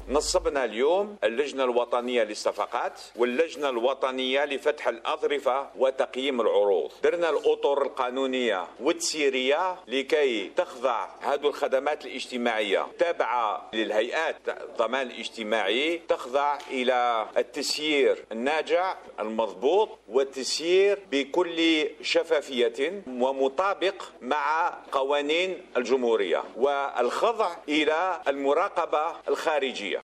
نصبنا اليوم اللجنة الوطنية للصفقات واللجنة الوطنية لفتح الأظرفة وتقييم العروض. درنا الأطر القانونية والتسييرية لكي تخضع هذه الخدمات الاجتماعية تابعة للهيئات الضمان الاجتماعي، تخضع إلى التسيير الناجع المضبوط والتسيير بكل شفافية ومطابق مع قوانين الجمهورية والخضع إلى المراقبة الخارجية.